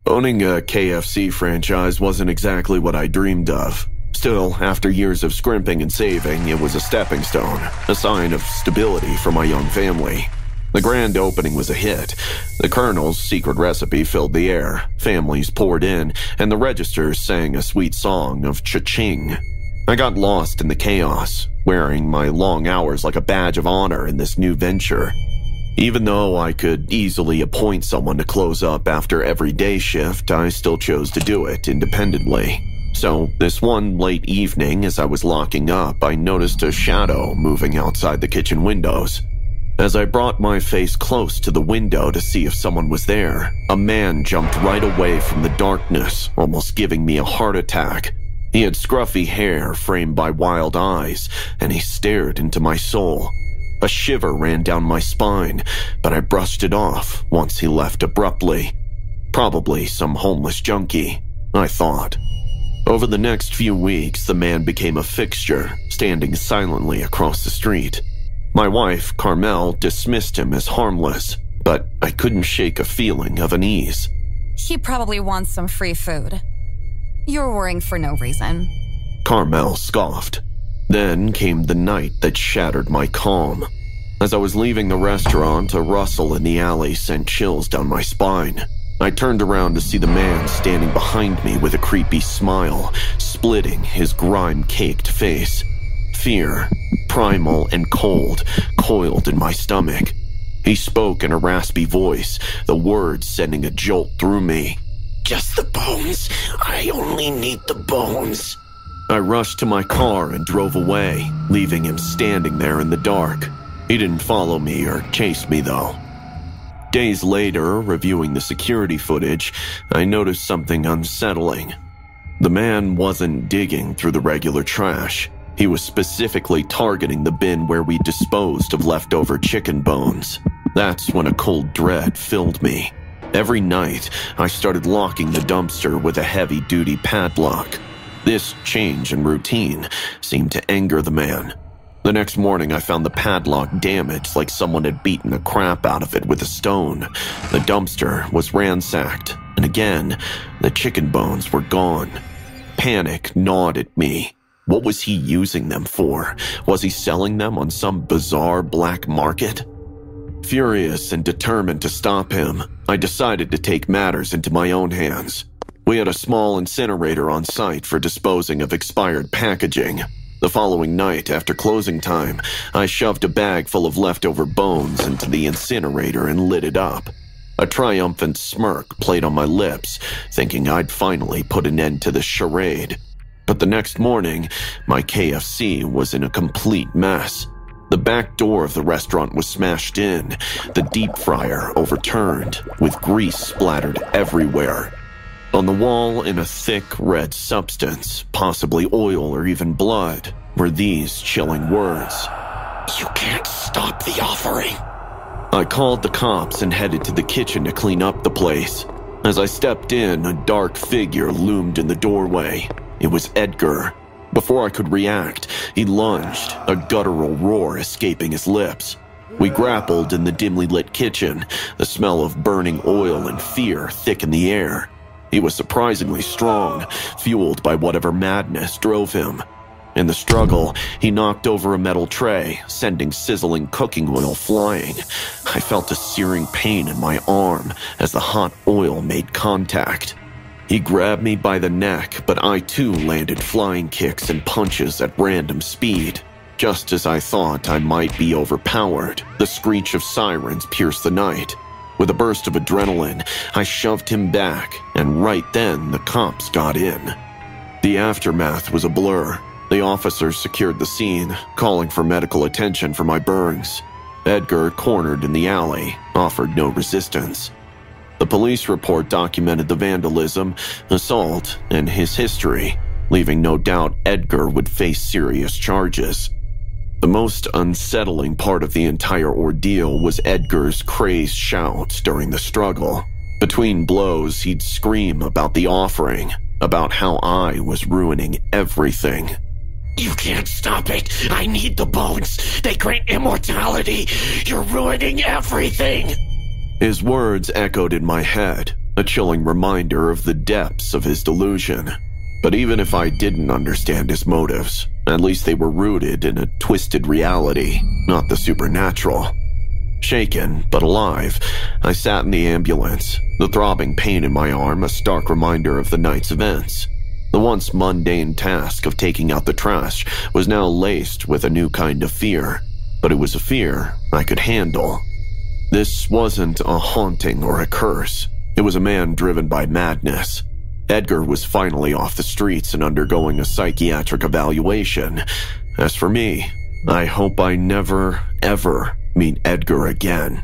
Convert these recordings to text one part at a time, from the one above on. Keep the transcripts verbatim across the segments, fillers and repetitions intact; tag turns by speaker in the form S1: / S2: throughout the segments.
S1: Owning a K F C franchise wasn't exactly what I dreamed of. Still, after years of scrimping and saving, it was a stepping stone, a sign of stability for my young family. The grand opening was a hit. The Colonel's secret recipe filled the air, families poured in, and the registers sang a sweet song of cha-ching. I got lost in the chaos, wearing my long hours like a badge of honor in this new venture. Even though I could easily appoint someone to close up after every day shift, I still chose to do it independently. So, this one late evening as I was locking up, I noticed a shadow moving outside the kitchen windows. As I brought my face close to the window to see if someone was there, a man jumped right away from the darkness, almost giving me a heart attack. He had scruffy hair framed by wild eyes, and he stared into my soul. A shiver ran down my spine, but I brushed it off once he left abruptly. Probably some homeless junkie, I thought. Over the next few weeks, the man became a fixture, standing silently across the street. My wife, Carmel, dismissed him as harmless, but I couldn't shake a feeling of unease.
S2: He probably wants some free food. You're worrying for no reason.
S1: Carmel scoffed. Then came the night that shattered my calm. As I was leaving the restaurant, a rustle in the alley sent chills down my spine. I turned around to see the man standing behind me with a creepy smile, splitting his grime-caked face. Fear, primal and cold, coiled in my stomach. He spoke in a raspy voice, the words sending a jolt through me.
S3: Just the bones. I only need the bones.
S1: I rushed to my car and drove away, leaving him standing there in the dark. He didn't follow me or chase me, though. Days later, reviewing the security footage, I noticed something unsettling. The man wasn't digging through the regular trash. He was specifically targeting the bin where we disposed of leftover chicken bones. That's when a cold dread filled me. Every night, I started locking the dumpster with a heavy-duty padlock. This change in routine seemed to anger the man. The next morning, I found the padlock damaged like someone had beaten the crap out of it with a stone. The dumpster was ransacked, and again, the chicken bones were gone. Panic gnawed at me. What was he using them for? Was he selling them on some bizarre black market? Furious and determined to stop him, I decided to take matters into my own hands. We had a small incinerator on site for disposing of expired packaging. The following night, after closing time, I shoved a bag full of leftover bones into the incinerator and lit it up. A triumphant smirk played on my lips, thinking I'd finally put an end to this charade. But the next morning, my K F C was in a complete mess. The back door of the restaurant was smashed in, the deep fryer overturned, with grease splattered everywhere. On the wall, in a thick red substance, possibly oil or even blood, were these chilling words.
S3: You can't stop the offering.
S1: I called the cops and headed to the kitchen to clean up the place. As I stepped in, a dark figure loomed in the doorway. It was Edgar. Before I could react, he lunged, a guttural roar escaping his lips. We grappled in the dimly lit kitchen, the smell of burning oil and fear thick in the air. He was surprisingly strong, fueled by whatever madness drove him. In the struggle, he knocked over a metal tray, sending sizzling cooking oil flying. I felt a searing pain in my arm as the hot oil made contact. He grabbed me by the neck, but I too landed flying kicks and punches at random speed. Just as I thought I might be overpowered, the screech of sirens pierced the night. With a burst of adrenaline, I shoved him back, and right then the cops got in. The aftermath was a blur. The officers secured the scene, calling for medical attention for my burns. Edgar, cornered in the alley, offered no resistance. The police report documented the vandalism, assault, and his history, leaving no doubt Edgar would face serious charges. The most unsettling part of the entire ordeal was Edgar's crazed shouts during the struggle. Between blows, he'd scream about the offering, about how I was ruining everything.
S3: You can't stop it. I need the bones. They grant immortality. You're ruining everything.
S1: His words echoed in my head, a chilling reminder of the depths of his delusion. But even if I didn't understand his motives, at least they were rooted in a twisted reality, not the supernatural. Shaken, but alive, I sat in the ambulance, the throbbing pain in my arm a stark reminder of the night's events. The once mundane task of taking out the trash was now laced with a new kind of fear, but it was a fear I could handle. This wasn't a haunting or a curse. It was a man driven by madness. Edgar was finally off the streets and undergoing a psychiatric evaluation. As for me, I hope I never, ever meet Edgar again.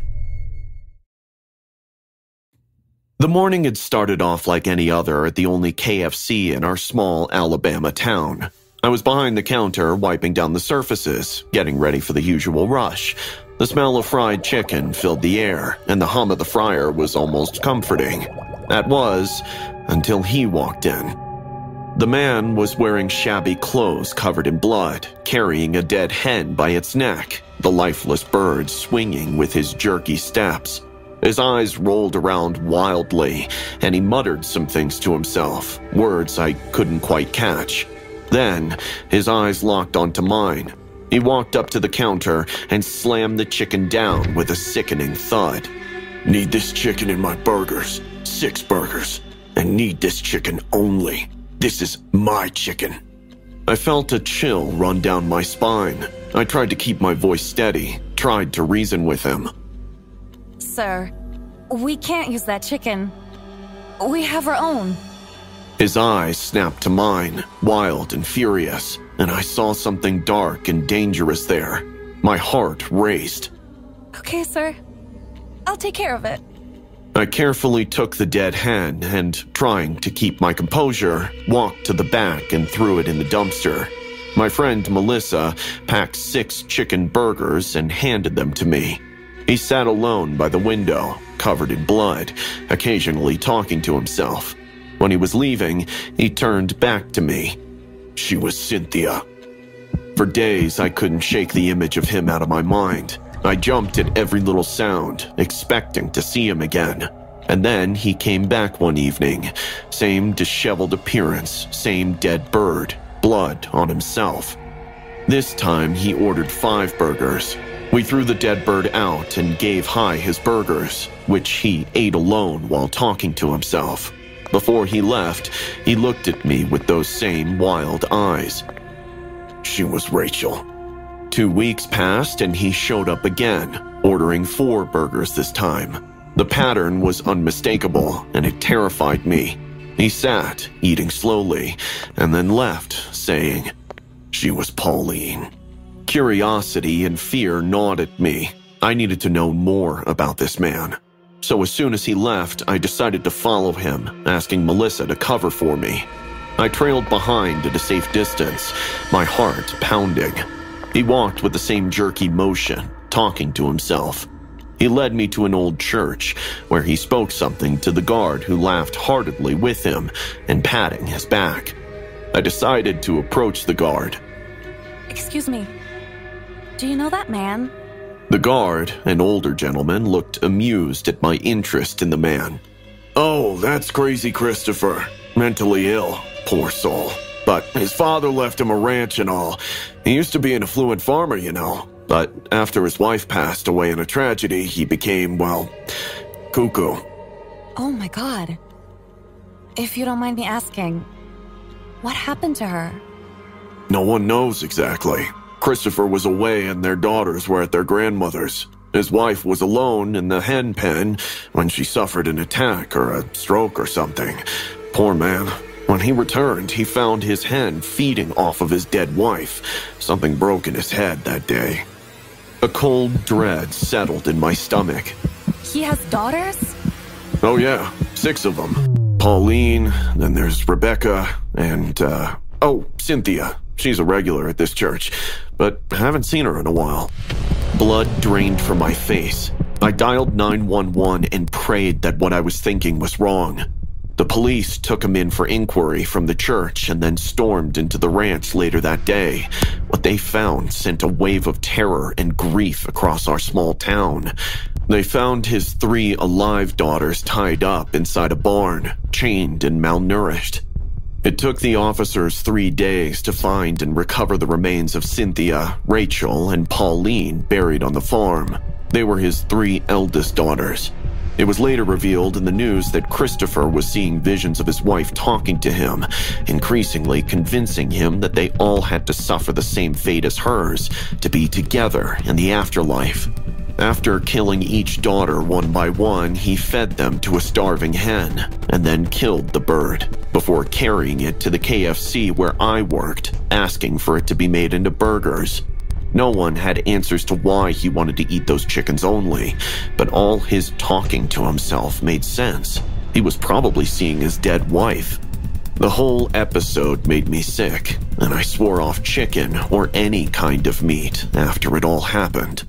S1: The morning had started off like any other at the only K F C in our small Alabama town. I was behind the counter, wiping down the surfaces, getting ready for the usual rush. The smell of fried chicken filled the air, and the hum of the fryer was almost comforting. That was, until he walked in. The man was wearing shabby clothes covered in blood, carrying a dead hen by its neck, the lifeless bird swinging with his jerky steps. His eyes rolled around wildly, and he muttered some things to himself, words I couldn't quite catch. Then, his eyes locked onto mine. He walked up to the counter and slammed the chicken down with a sickening thud.
S3: Need this chicken in my burgers. Six burgers. And need this chicken only. This is my chicken.
S1: I felt a chill run down my spine. I tried to keep my voice steady, tried to reason with him.
S2: Sir, we can't use that chicken. We have our own.
S1: His eyes snapped to mine, wild and furious, and I saw something dark and dangerous there. My heart raced.
S2: Okay, sir. I'll take care of it.
S1: I carefully took the dead hen and, trying to keep my composure, walked to the back and threw it in the dumpster. My friend Melissa packed six chicken burgers and handed them to me. He sat alone by the window, covered in blood, occasionally talking to himself. When he was leaving, he turned back to me.
S3: She was Cynthia.
S1: For days, I couldn't shake the image of him out of my mind. I jumped at every little sound, expecting to see him again. And then he came back one evening. Same disheveled appearance, same dead bird, blood on himself. This time he ordered five burgers. We threw the dead bird out and gave Hai his burgers, which he ate alone while talking to himself. Before he left, he looked at me with those same wild eyes.
S3: She was Rachel.
S1: Two weeks passed and he showed up again, ordering four burgers this time. The pattern was unmistakable and it terrified me. He sat, eating slowly, and then left, saying,
S3: She was Pauline.
S1: Curiosity and fear gnawed at me. I needed to know more about this man. So as soon as he left, I decided to follow him, asking Melissa to cover for me. I trailed behind at a safe distance, my heart pounding. He walked with the same jerky motion, talking to himself. He led me to an old church, where he spoke something to the guard who laughed heartedly with him and patting his back. I decided to approach the guard.
S2: Excuse me. Do you know that man?
S1: The guard, an older gentleman, looked amused at my interest in the man.
S3: Oh, that's Crazy Christopher. Mentally ill, poor soul. But his father left him a ranch and all. He used to be an affluent farmer, you know. But after his wife passed away in a tragedy, he became, well, cuckoo.
S2: Oh my God. If you don't mind me asking, what happened to her?
S3: No one knows exactly. Christopher was away and their daughters were at their grandmother's. His wife was alone in the hen pen when she suffered an attack or a stroke or something. Poor man. When he returned, he found his hen feeding off of his dead wife. Something broke in his head that day.
S1: A cold dread settled in my stomach.
S2: He has daughters?
S3: Oh yeah, six of them. Pauline, then there's Rebecca, and, uh, oh, Cynthia. She's a regular at this church, but I haven't seen her in a while.
S1: Blood drained from my face. I dialed nine one one and prayed that what I was thinking was wrong. The police took him in for inquiry from the church and then stormed into the ranch later that day. What they found sent a wave of terror and grief across our small town. They found his three alive daughters tied up inside a barn, chained and malnourished. It took the officers three days to find and recover the remains of Cynthia, Rachel, and Pauline buried on the farm. They were his three eldest daughters. It was later revealed in the news that Christopher was seeing visions of his wife talking to him, increasingly convincing him that they all had to suffer the same fate as hers, to be together in the afterlife. After killing each daughter one by one, he fed them to a starving hen and then killed the bird before carrying it to the K F C where I worked, asking for it to be made into burgers. No one had answers to why he wanted to eat those chickens only, but all his talking to himself made sense. He was probably seeing his dead wife. The whole episode made me sick, and I swore off chicken or any kind of meat after it all happened.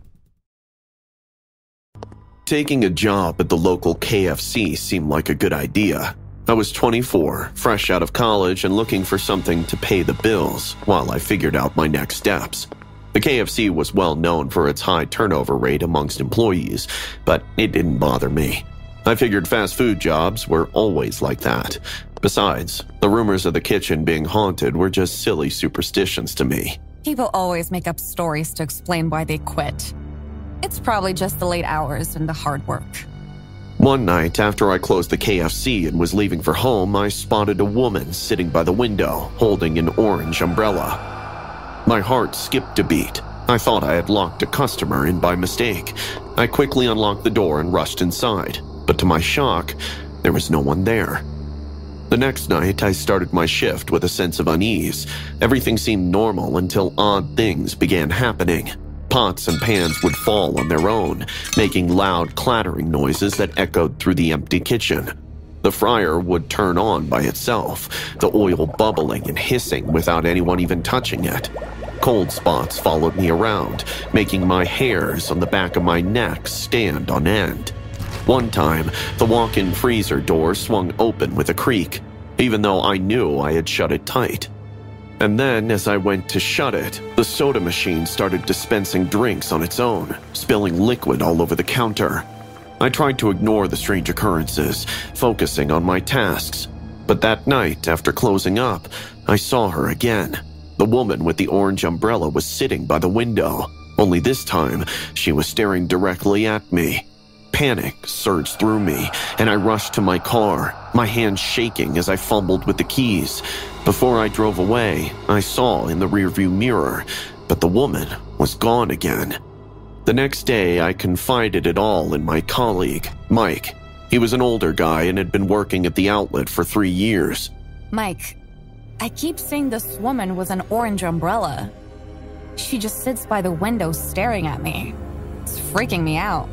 S1: Taking a job at the local K F C seemed like a good idea. I was twenty-four, fresh out of college and looking for something to pay the bills while I figured out my next steps. The K F C was well known for its high turnover rate amongst employees, but it didn't bother me. I figured fast food jobs were always like that. Besides, the rumors of the kitchen being haunted were just silly superstitions to me.
S2: People always make up stories to explain why they quit. It's probably just the late hours and the hard work.
S1: One night, after I closed the K F C and was leaving for home, I spotted a woman sitting by the window, holding an orange umbrella. My heart skipped a beat. I thought I had locked a customer in by mistake. I quickly unlocked the door and rushed inside, but to my shock, there was no one there. The next night, I started my shift with a sense of unease. Everything seemed normal until odd things began happening. Pots and pans would fall on their own, making loud clattering noises that echoed through the empty kitchen. The fryer would turn on by itself, the oil bubbling and hissing without anyone even touching it. Cold spots followed me around, making my hairs on the back of my neck stand on end. One time, the walk-in freezer door swung open with a creak, even though I knew I had shut it tight. And then, as I went to shut it, the soda machine started dispensing drinks on its own, spilling liquid all over the counter. I tried to ignore the strange occurrences, focusing on my tasks. But that night, after closing up, I saw her again. The woman with the orange umbrella was sitting by the window, only this time, she was staring directly at me. Panic surged through me, and I rushed to my car, my hands shaking as I fumbled with the keys. Before I drove away, I saw in the rearview mirror, but the woman was gone again. The next day, I confided it all in my colleague, Mike. He was an older guy and had been working at the outlet for three years.
S2: Mike, I keep seeing this woman with an orange umbrella. She just sits by the window staring at me. It's freaking me out.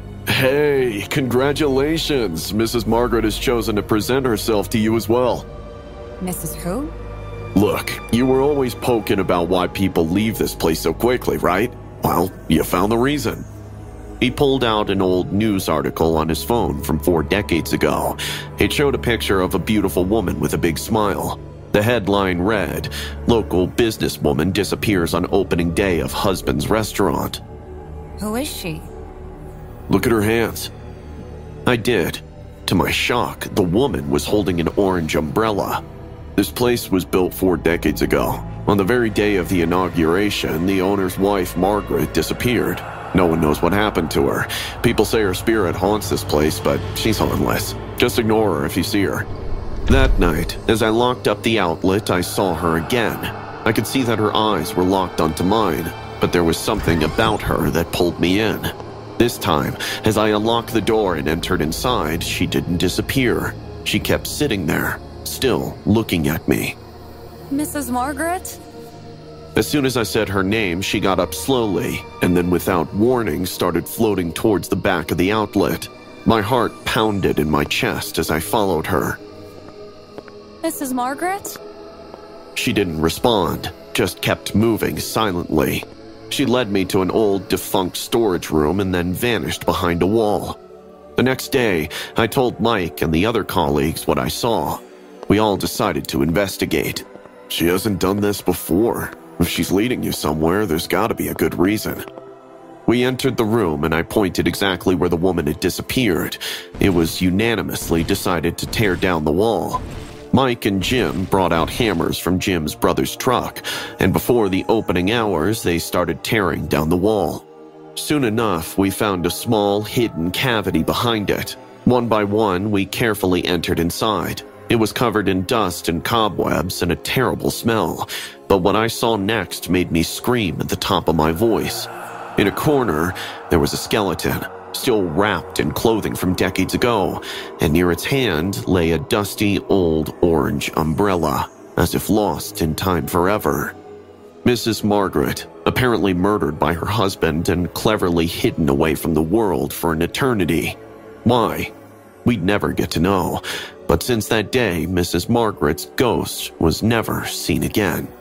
S3: Hey, congratulations! Missus Margaret has chosen to present herself to you as well.
S2: Missus Who?
S3: Look, you were always poking about why people leave this place so quickly, right? Well, you found the reason.
S1: He pulled out an old news article on his phone from four decades ago. It showed a picture of a beautiful woman with a big smile. The headline read, "Local businesswoman disappears on opening day of husband's restaurant."
S2: Who is she?
S3: Look at her hands.
S1: I did. To my shock, the woman was holding an orange umbrella.
S3: This place was built four decades ago. On the very day of the inauguration, the owner's wife, Margaret, disappeared. No one knows what happened to her. People say her spirit haunts this place, but she's harmless. Just ignore her if you see her.
S1: That night, as I locked up the outlet, I saw her again. I could see that her eyes were locked onto mine, but there was something about her that pulled me in. This time, as I unlocked the door and entered inside, she didn't disappear. She kept sitting there, still looking at me.
S2: Missus Margaret?
S1: As soon as I said her name, she got up slowly, and then without warning started floating towards the back of the outlet. My heart pounded in my chest as I followed her.
S2: Missus Margaret?
S1: She didn't respond, just kept moving silently. She led me to an old, defunct storage room and then vanished behind a wall. The next day, I told Mike and the other colleagues what I saw. We all decided to investigate.
S3: She hasn't done this before. If she's leading you somewhere, there's gotta be a good reason.
S1: We entered the room and I pointed exactly where the woman had disappeared. It was unanimously decided to tear down the wall. Mike and Jim brought out hammers from Jim's brother's truck, and before the opening hours, they started tearing down the wall. Soon enough, we found a small, hidden cavity behind it. One by one, we carefully entered inside. It was covered in dust and cobwebs and a terrible smell, but what I saw next made me scream at the top of my voice. In a corner, there was a skeleton, still wrapped in clothing from decades ago, and near its hand lay a dusty old orange umbrella, as if lost in time forever. Missus Margaret, apparently murdered by her husband and cleverly hidden away from the world for an eternity. Why? We'd never get to know, but since that day, Missus Margaret's ghost was never seen again.